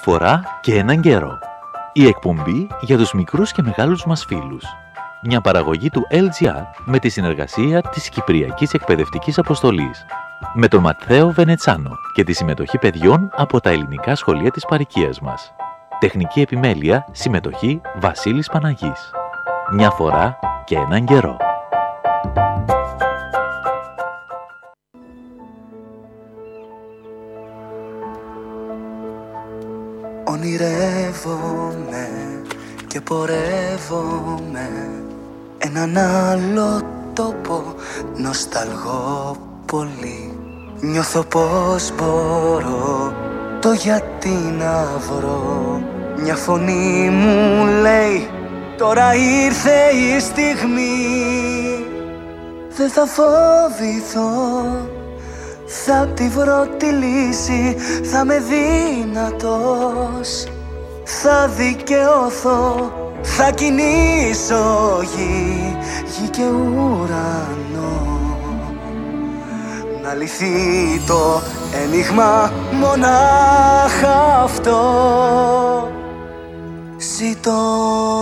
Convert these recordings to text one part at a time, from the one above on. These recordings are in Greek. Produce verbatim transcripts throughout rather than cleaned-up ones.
φορά και έναν καιρό. Η εκπομπή για τους μικρούς και μεγάλους μας φίλους. Μια παραγωγή του ελ τζι αρ με τη συνεργασία της Κυπριακής Εκπαιδευτικής Αποστολής. Με τον Ματθαίο Βενετσάνο και τη συμμετοχή παιδιών από τα ελληνικά σχολεία της παροικίας μας. Τεχνική επιμέλεια, συμμετοχή Βασίλης Παναγής. Μια φορά και έναν καιρό. Ονειρεύομαι και πορεύομαι έναν άλλο τόπο, νοσταλγώ πολύ. Νιώθω πως μπορώ το γιατί να βρω. Μια φωνή μου λέει τώρα ήρθε η στιγμή. Δεν θα φοβηθώ, θα τη βρω τη λύση. Θα είμαι δυνατός, θα δικαιωθώ. Θα κινήσω γη, γη και ουρανό. Να λυθεί το ένιγμα, μονάχα αυτό ζητώ.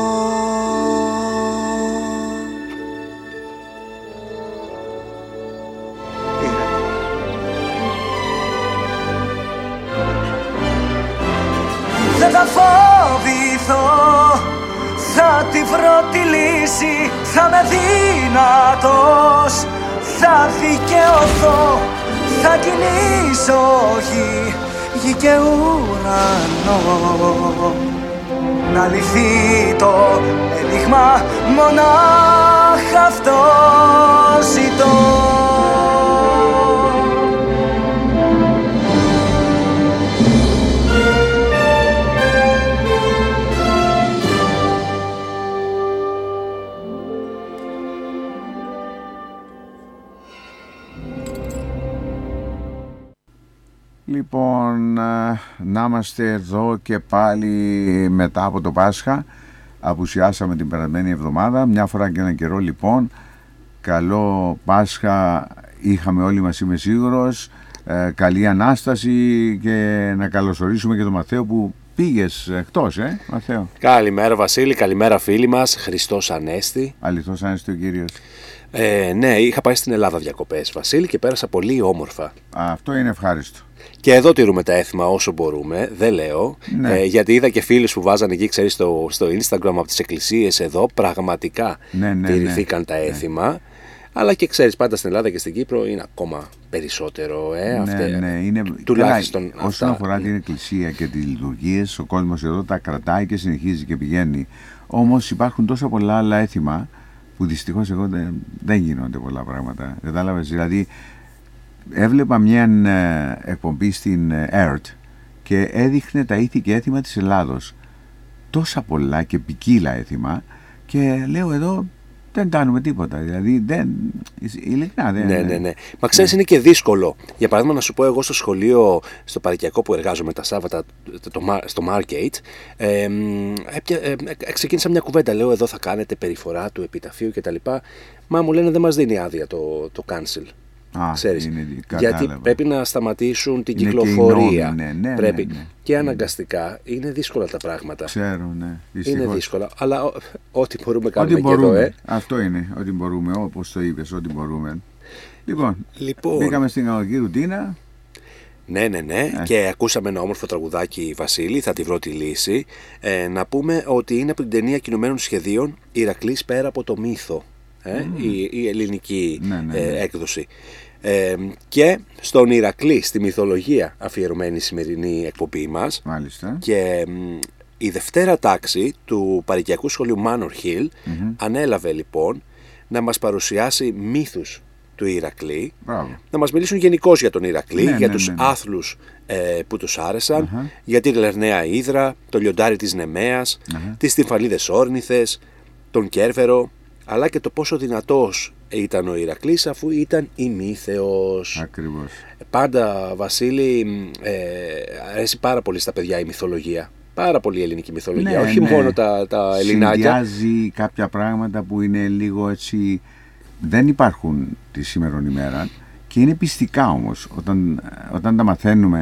Δεν θα φοβηθώ, θα τη βρω τη λύση. Θα είμαι δυνατός, θα δικαιωθώ. Θα κινήσω γη, γη και ουρανό. Να λυθεί το ένιγμα, μονάχα αυτό ζητώ. Λοιπόν, να είμαστε εδώ και πάλι μετά από το Πάσχα. Απουσιάσαμε την περασμένη εβδομάδα, μια φορά και έναν καιρό λοιπόν. Καλό Πάσχα είχαμε όλοι μας, είμαι σίγουρος. ε, Καλή Ανάσταση και να καλωσορίσουμε και τον Ματθαίο που πήγες εκτός, ε, Ματθαίο. Καλημέρα Βασίλη, καλημέρα φίλοι μας. Χριστός Ανέστη. Αληθώς Ανέστη ο Κύριος. ε, Ναι, είχα πάει στην Ελλάδα διακοπές Βασίλη και πέρασα πολύ όμορφα. Α, αυτό είναι ευχάριστο. Και εδώ τηρούμε τα έθιμα όσο μπορούμε, δεν λέω, ναι. ε, γιατί είδα και φίλους που βάζανε εκεί, ξέρεις, στο, στο Instagram από τις εκκλησίες εδώ, πραγματικά ναι, ναι, τηρηθήκαν ναι, τα έθιμα, ναι. Αλλά και ξέρεις, πάντα στην Ελλάδα και στην Κύπρο είναι ακόμα περισσότερο, ε, ναι, αυτέ, ναι, είναι, τουλάχιστον καλά, όσον αυτά. αφορά την εκκλησία και τις λειτουργίες, ο κόσμος εδώ τα κρατάει και συνεχίζει και πηγαίνει. Όμως υπάρχουν τόσα πολλά άλλα έθιμα που δυστυχώς εγώ δεν, δεν γίνονται πολλά πράγματα. Κατάλαβες, δηλαδή έβλεπα μια εκπομπή στην ΕΡΤ και έδειχνε τα ήθη και έθιμα της Ελλάδος. Τόσα πολλά και ποικίλα έθιμα και λέω εδώ δεν κάνουμε τίποτα. Δηλαδή δεν, ειλικρινά δεν. Ναι, ναι, ναι. Μα ξέρεις, ναι. Είναι και δύσκολο. Για παράδειγμα, να σου πω, εγώ στο σχολείο, στο παροικιακό που εργάζομαι τα Σάββατα, το, το, στο Margate, ε, ε, ε, ε, ξεκίνησα μια κουβέντα. Λέω, εδώ θα κάνετε περιφορά του επιταφείου κτλ. Μα μου λένε δεν μας δίνει άδεια το, το cancel. Α, ξέρεις, είναι, γιατί πρέπει να σταματήσουν την είναι κυκλοφορία. Και, ναι, ναι, πρέπει. Ναι, ναι. Και αναγκαστικά είναι δύσκολα τα πράγματα. Ξέρω, ναι. Δυστυχώς. Είναι δύσκολα. Αλλά ό, ό,τι μπορούμε κάνουμε ό,τι και μπορούμε. εδώ. Ε. Αυτό είναι. Ό,τι μπορούμε. Όπως το είπες, ό,τι μπορούμε. Λοιπόν, λοιπόν μπήκαμε στην κανονική ρουτίνα. Ναι, ναι, ναι. Ε. Και ακούσαμε ένα όμορφο τραγουδάκι, Βασίλη, θα τη βρω τη λύση. Ε, να πούμε ότι είναι από την ταινία κινουμένων σχεδίων Ηρακλής πέρα από το μύθο. Ε, mm. η, η ελληνική ναι, ναι, ναι. Ε, έκδοση. Ε, και στον Ηρακλή, στη μυθολογία αφιερωμένη η σημερινή εκπομπή μας. Μάλιστα. Και μ, η δευτέρα τάξη του παροικιακού σχολείου Manor Hill mm-hmm. ανέλαβε λοιπόν να μας παρουσιάσει μύθους του Ηρακλή. Μπράβο. Να μας μιλήσουν γενικώς για τον Ηρακλή, ναι, για ναι, τους ναι, ναι. άθλους ε, που τους άρεσαν, uh-huh. για τη Λερναία Ύδρα, το λιοντάρι της Νεμαίας, uh-huh. τις τυμφαλίδες όρνηθες, τον Κέρβερο, αλλά και το πόσο δυνατός ήταν ο Ηρακλής αφού ήταν ημίθεος. Ακριβώς. Πάντα, Βασίλη, ε, αρέσει πάρα πολύ στα παιδιά η μυθολογία. Πάρα πολύ η ελληνική μυθολογία, ναι, όχι ναι. μόνο τα, τα ελληνάκια. Συνδυάζει κάποια πράγματα που είναι λίγο έτσι, δεν υπάρχουν τη σήμερον ημέρα και είναι πιστικά όμως. Όταν, όταν τα μαθαίνουμε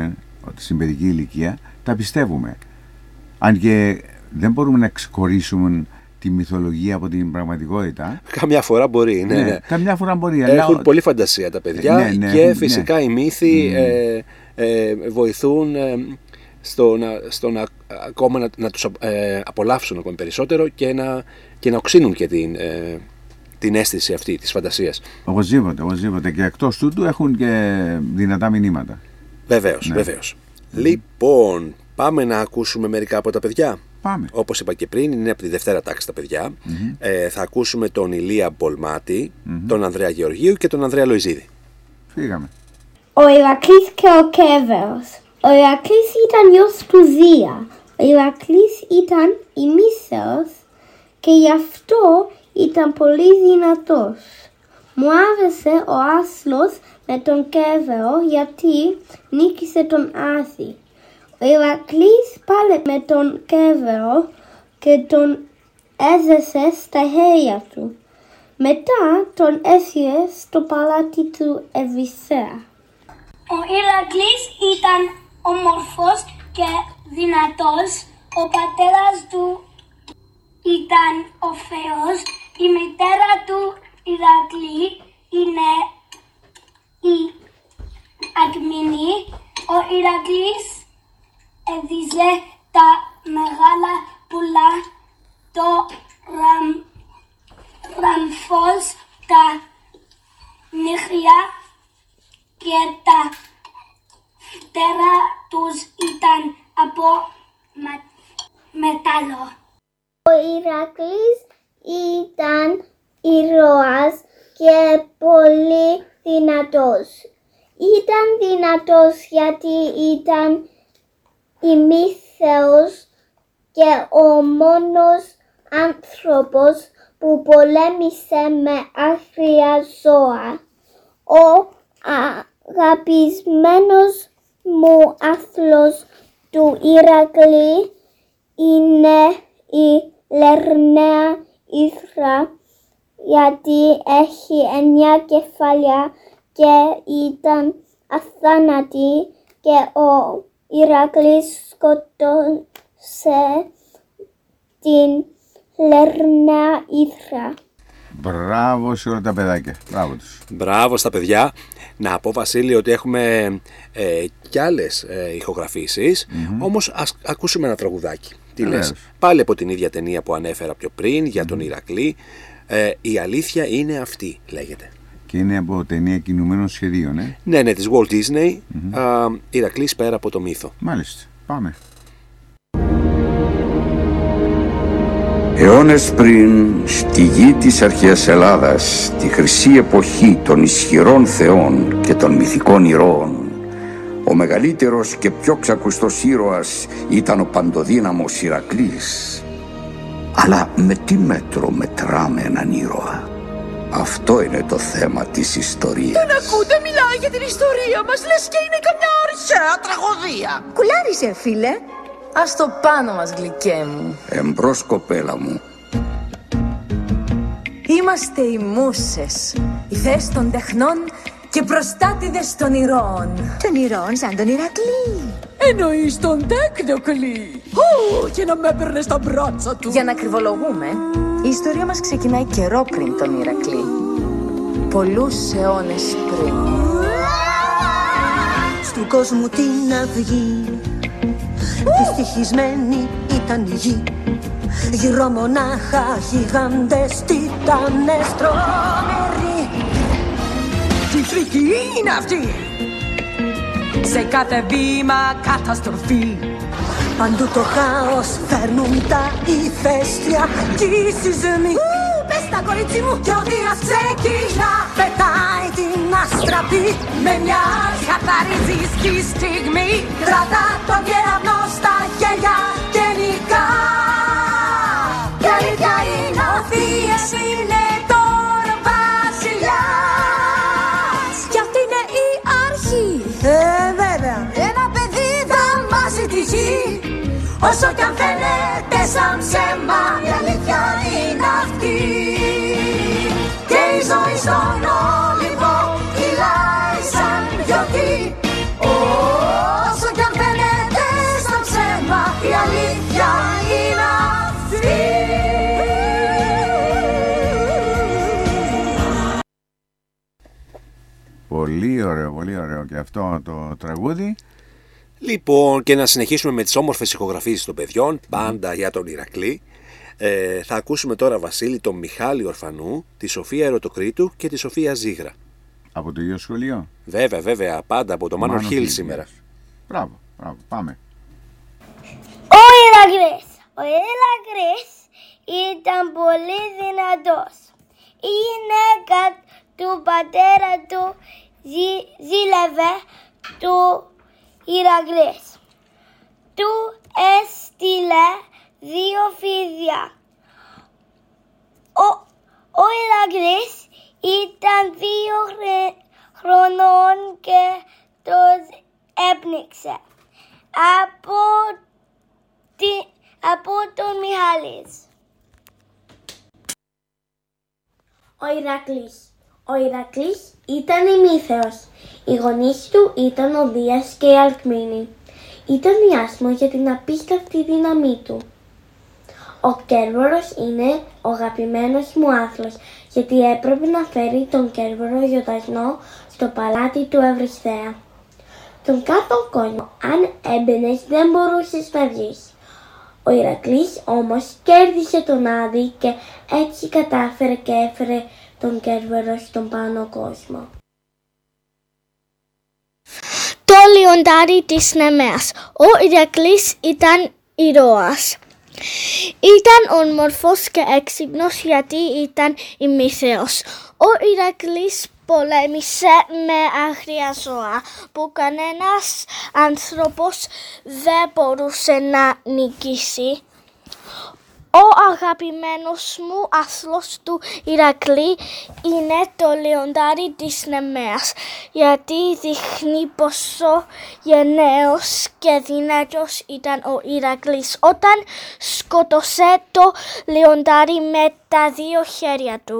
στην παιδική ηλικία, τα πιστεύουμε. Αν και δεν μπορούμε να ξεχωρίσουμε τη μυθολογία από την πραγματικότητα. Καμιά φορά μπορεί, ναι. ναι, ναι. Καμιά φορά μπορεί. Έχουν αλλά... πολύ φαντασία τα παιδιά ναι, ναι, και ναι. φυσικά οι μύθοι mm. ε, ε, βοηθούν ε, στο να, στο να, ακόμα να, να τους ε, απολαύσουν ακόμη περισσότερο και να, και να οξύνουν και την, ε, την αίσθηση αυτή της φαντασίας. Οπωσδήποτε, οπωσδήποτε. Και εκτός τούτου έχουν και δυνατά μηνύματα. Βεβαίως, ναι. βεβαίως. Mm. Λοιπόν, πάμε να ακούσουμε μερικά από τα παιδιά. Πάμε. Όπως είπα και πριν, είναι από τη Δευτέρα τάξη τα παιδιά. Mm-hmm. Ε, θα ακούσουμε τον Ηλία Μπολμάτη, mm-hmm. τον Ανδρέα Γεωργίου και τον Ανδρέα Λοϊζίδη. Φύγαμε. Ο Ηρακλής και ο Κέβερος. Ο Ηρακλής ήταν γιος του Δία. Ο Ηρακλής ήταν ημίσεως και γι' αυτό ήταν πολύ δυνατός. Μου άρεσε ο Άσλος με τον Κέβερο γιατί νίκησε τον Άθη. Ο Ηρακλής πάλε με τον Κέβερο και τον έζεσε στα χέρια του. Μετά τον έφυγε στο παλάτι του Ευυσσέα. Ο Ηρακλής ήταν όμορφος και δυνατός. Ο πατέρας του ήταν ο Θεός. Η μητέρα του Ηρακλή είναι η Ακμηνή. Ο Ηρακλής έδιζε τα μεγάλα πουλά, το ραμ, ραμφός, τα νύχια και τα φτερά τους ήταν από μετάλλο. Ο Ηρακλής ήταν ήρωας και πολύ δυνατός. Ήταν δυνατός γιατί ήταν ημίθεος και ο μόνος άνθρωπος που πολέμησε με άγρια ζώα. Ο αγαπησμένος μου άθλος του Ηρακλή είναι η Λερναία Ύδρα γιατί έχει εννιά κεφάλια και ήταν αθάνατη και ο Ηρακλής σκότωσε την Λερναία Ύδρα. Μπράβο σε όλα τα παιδάκια. Μπράβο τους. Μπράβο στα παιδιά. Να πω, Βασίλη, ότι έχουμε ε, κι άλλες ε, ηχογραφήσεις, mm-hmm. όμως ας ακούσουμε ένα τραγουδάκι. Τι yeah. λες? Πάλι από την ίδια ταινία που ανέφερα πιο πριν για τον mm-hmm. Ηρακλή. Ε, η αλήθεια είναι αυτή, λέγεται. Και είναι από ταινία κινουμένων σχεδίων, ε? Ναι, ναι, της Walt Disney. Mm-hmm. Α, Ηρακλής πέρα από το μύθο. Μάλιστα. Πάμε. Αιώνες πριν, στη γη της αρχαίας Ελλάδας, τη χρυσή εποχή των ισχυρών θεών και των μυθικών ηρώων, ο μεγαλύτερος και πιο ξακουστός ήρωας ήταν ο παντοδύναμος Ηρακλής. Αλλά με τι μέτρο μετράμε έναν ήρωα? Αυτό είναι το θέμα της ιστορίας. Δεν ακούτε, μιλάει για την ιστορία μας, λες και είναι καμιά αρχαία τραγωδία. Κουλάρισε, φίλε. Ας το πάνω μας, γλυκέ μου. Εμπρός, κοπέλα μου. Είμαστε οι μούσες, οι θέες των τεχνών και προστάτηδες των ηρώων. Των ηρώων σαν τον Ηρακλή. Εννοείς τον Τέκνοκλή. Ω, και να με έπαιρνε στα μπράτσα του. Για να κρυβολογούμε, η ιστορία μας ξεκινάει καιρό πριν τον Ηρακλή. Πολλούς αιώνες πριν. Στου κόσμου την αυγή δυστυχισμένη ήταν η γη. Γύρω μονάχα γιγάντες τιτάνες τρομεροί. Τι φρίκη είναι αυτή? Σε κάθε βήμα καταστροφή. Παντού το χάος φέρνουν τα ηφαίστεια κι οι σεισμοί. Πες τα, κορίτσι μου. Κι ο Δίας ξεκινά, πετάει την αστραπή. Με μια καθαρή ζήσκη στιγμή κρατά τον κεραυνό στα χέρια και νικά. Η αλήθεια είναι ο Δίας είναι τώρα βασιλιάς. Κι αυτή είναι η αρχή. Ε, βέβαια. Ένα παιδί δαμάζει τη γη. Όσο κι αν φαίνεται σαν ψέμα, η αλήθεια είναι αυτή. Και η ζωή στον Όλυμπο κυλάει σαν γιορτή. Όσο κι αν φαίνεται Πολύ ωραίο, πολύ ωραίο και αυτό το τραγούδι. Λοιπόν, και να συνεχίσουμε με τις όμορφες ηχογραφίες των παιδιών, πάντα για τον Ηρακλή. Ε, θα ακούσουμε τώρα, Βασίλη, τον Μιχάλη Ορφανού, τη Σοφία Ερωτοκρίτου και τη Σοφία Ζήγρα. Από το ίδιο σχολείο. Βέβαια, βέβαια, πάντα από το Manor Hill σήμερα. Μπράβο, μπράβο, πάμε. Ο Ηρακλής. Ο Ηρακλής ήταν πολύ δυνατός. Η γυναίκα του πατέρα του ζή, ζήλευε του Ηρακλής. Του έστειλε δύο φίδια. Ο, ο Ηρακλής ήταν δύο χρονών και τον έπνιξε από, τη, από τον Μιχάλης. Ο Ηρακλής. Ο Ηρακλής ήταν ημίθεος. Οι γονείς του ήταν ο Δίας και η Αλκμήνη. Ήταν διάσημο για την απίστευτη δύναμή του. Ο Κέρβορος είναι ο αγαπημένος μου άθλος, γιατί έπρεπε να φέρει τον Κέρβορο γιορτασμό στο παλάτι του Ευρυσθέα. Τον κάτω κόσμο, αν έμπαινες, δεν μπορούσες να βγεις. Ο Ηρακλής όμως κέρδισε τον Άδη και έτσι κατάφερε και έφερε τον Κέρβορο στον πάνω κόσμο. Το λιοντάρι της Νεμέας. Ο Ηρακλής ήταν ήρωας. Ήταν όμορφος και έξυπνος γιατί ήταν ημίθεος. Ο Ηρακλής πολέμησε με άγρια ζώα που κανένας άνθρωπος δεν μπορούσε να νικήσει. Ο αγαπημένος μου άθλος του Ηρακλή είναι το λιοντάρι της Νεμέας, γιατί δείχνει πόσο γενναίος και δυνατός ήταν ο Ηρακλής όταν σκότωσε το λιοντάρι με τα δύο χέρια του.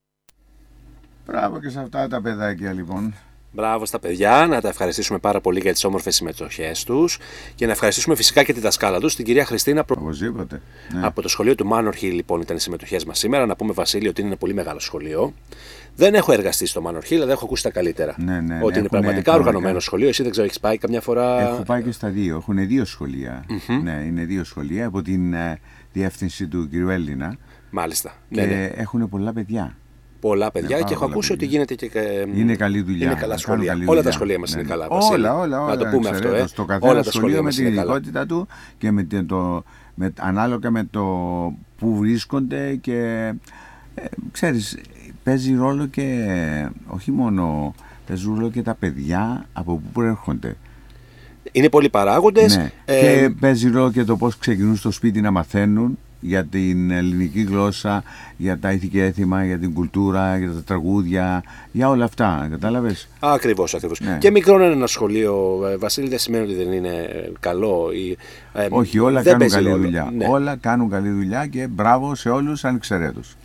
Μπράβο και σε αυτά τα παιδάκια λοιπόν. Μπράβο στα παιδιά, να τα ευχαριστήσουμε πάρα πολύ για τις όμορφες συμμετοχές τους και να ευχαριστήσουμε φυσικά και τη δασκάλα τους, την κυρία Χριστίνα Προ... ναι. Από το σχολείο του Manor Hill λοιπόν ήταν οι συμμετοχές μας σήμερα. Να πούμε, Βασίλη, ότι είναι ένα πολύ μεγάλο σχολείο. Δεν έχω εργαστεί στο Manor Hill, αλλά έχω ακούσει τα καλύτερα. Ναι, ναι, ότι είναι πραγματικά οργανωμένο σχολείο. Εσύ δεν ξέρω, έχεις πάει καμιά φορά? Έχω πάει και στα δύο. Έχουν δύο σχολεία. Mm-hmm. Ναι, είναι δύο σχολεία από την uh, διεύθυνση του κ. Έλληνα. Μάλιστα. Και ναι, ναι. έχουν πολλά παιδιά. Πολλά παιδιά ναι, και έχω ακούσει παιδιά. ότι γίνεται και. Είναι καλή δουλειά. Είναι καλά σχολεία. Καλή όλα δουλειά. τα σχολεία μας ναι. είναι καλά. Όλα, όλα, όλα. Να το πούμε αυτό. Ε. Το καθένα όλα σχολείο με την ειδικότητα του και με το, με, ανάλογα με το που βρίσκονται και ε, ξέρεις, παίζει ρόλο και όχι μόνο παίζει ρόλο και τα παιδιά από πού προέρχονται. Είναι πολλοί παράγοντες. Ναι. Ε, και παίζει ρόλο και το πώς ξεκινούν στο σπίτι να μαθαίνουν για την ελληνική γλώσσα, για τα ηθική έθιμα, για την κουλτούρα, για τα τραγούδια, για όλα αυτά. Κατάλαβες? Ακριβώς, ακριβώς. Ναι. Και μικρό είναι ένα σχολείο, Βασίλη, δεν σημαίνει ότι δεν είναι καλό. Ή, ε, Όχι, όλα δεν κάνουν καλή ρόλο. δουλειά. Ναι. Όλα κάνουν καλή δουλειά και μπράβο σε όλους ανεξαιρέτως.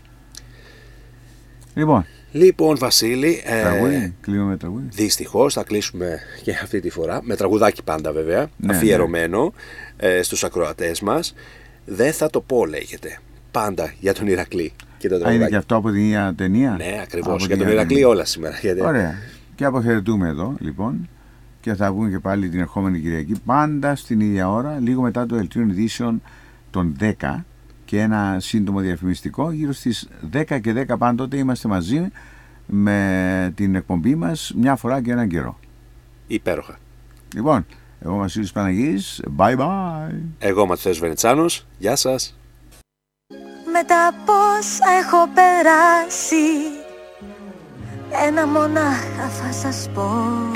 Λοιπόν. Λοιπόν, Βασίλη. Τραγούδι, ε, κλείνουμε με τραγούδι. Δυστυχώς θα κλείσουμε και αυτή τη φορά με τραγουδάκι πάντα βέβαια, ναι, αφιερωμένο ναι. Ε, στους ακροατές μας. Δεν θα το πω, λέγεται. Πάντα για τον Ηρακλή. Και το Α, είναι και αυτό από την ίδια ταινία. Ναι, ακριβώς. Για τον Ηρακλή όλα σήμερα. Γιατί... Ωραία. Και αποχαιρετούμε εδώ λοιπόν. Και θα βγουν και πάλι την ερχόμενη Κυριακή. Πάντα στην ίδια ώρα, λίγο μετά το Ελτρίων Ειδήσεων των δέκα. Και ένα σύντομο διαφημιστικό. Γύρω στις δέκα και δέκα πάντοτε είμαστε μαζί με την εκπομπή μας μια φορά και έναν καιρό. Υπέροχα. Λοιπόν, εγώ Βασίλης Παναγής, bye bye. Εγώ Ματθαίος Βενετσάνος, γεια σας. Μετά πώς έχω περάσει, ένα μονάχα θα σας πω.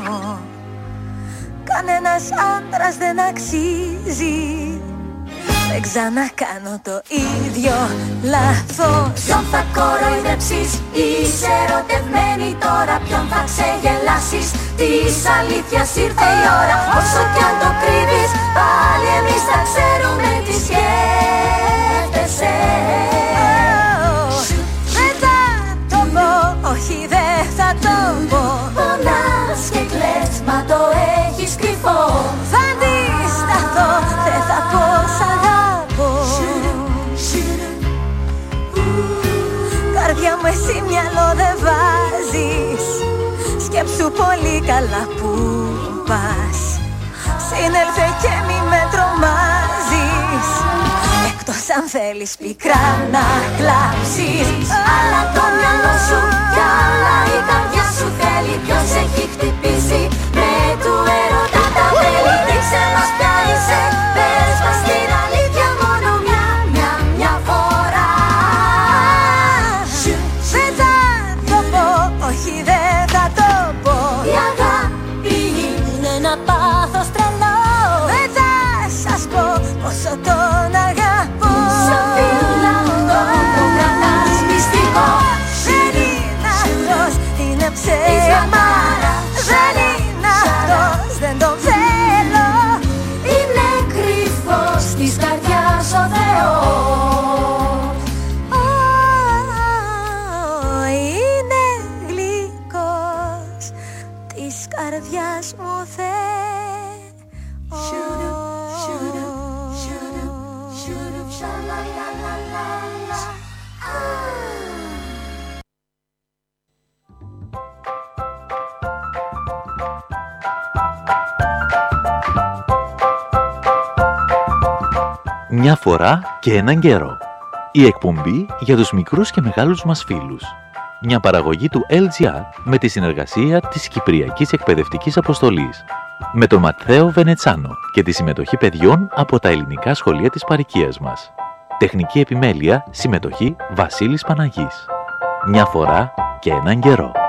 Κανένας άντρας δεν αξίζει, δεν ξανακάνω το ίδιο λάθος. Ποιον θα κοροϊδέψεις, είσαι ερωτευμένη τώρα. Ποιον θα ξεγελάσεις, της αλήθειας ήρθε η ώρα. Όσο κι αν το κρύβεις, πάλι εμείς θα ξέρουμε τι σκέφτεσαι. Δεν θα το πω, όχι δεν θα το πω. Πονάς και κλαις, μα το έχεις κρυφό. Θα αντισταθώ, δεν θα πω σ' αγάπω. Καρδιά μου εσύ μυαλό δεν βάζεις. Σκέψου πολύ καλά που πας. Συνέλθε και μη με τρομάζεις. Εκτός αν θέλεις πικρά να κλάψεις. Αλλά το μυαλό σου κι άλλα η καρδιά σου θέλει. Ποιος έχει χτυπήσει με του έρωτα τα βέλη. Τι ξένος πια είσαι, πες μας την αλήθεια μόνο μια, μια, μια φορά. Δεν θα το πω, όχι δεν θα το πω. Η αγάπη είναι ένα πάθος τρελό. Δεν θα σας πω πόσο τον αγαπώ. Σαν φίλα το κρατάς μυστικό. Δεν είναι αυτός, είναι ψέμα. Δεν είναι αυτός, δεν τον θέλω. Είναι κρυφός της καρδιάς ο Θεός. Είναι γλυκός της καρδιάς μου Θεός. Μια φορά και έναν καιρό. Η εκπομπή για τους μικρούς και μεγάλους μας φίλους. Μια παραγωγή του ελ τζι αρ με τη συνεργασία της Κυπριακής Εκπαιδευτικής Αποστολής. Με τον Ματθαίο Βενετσάνο και τη συμμετοχή παιδιών από τα ελληνικά σχολεία της παροικίας μας. Τεχνική επιμέλεια, συμμετοχή Βασίλης Παναγής. Μια φορά και έναν καιρό.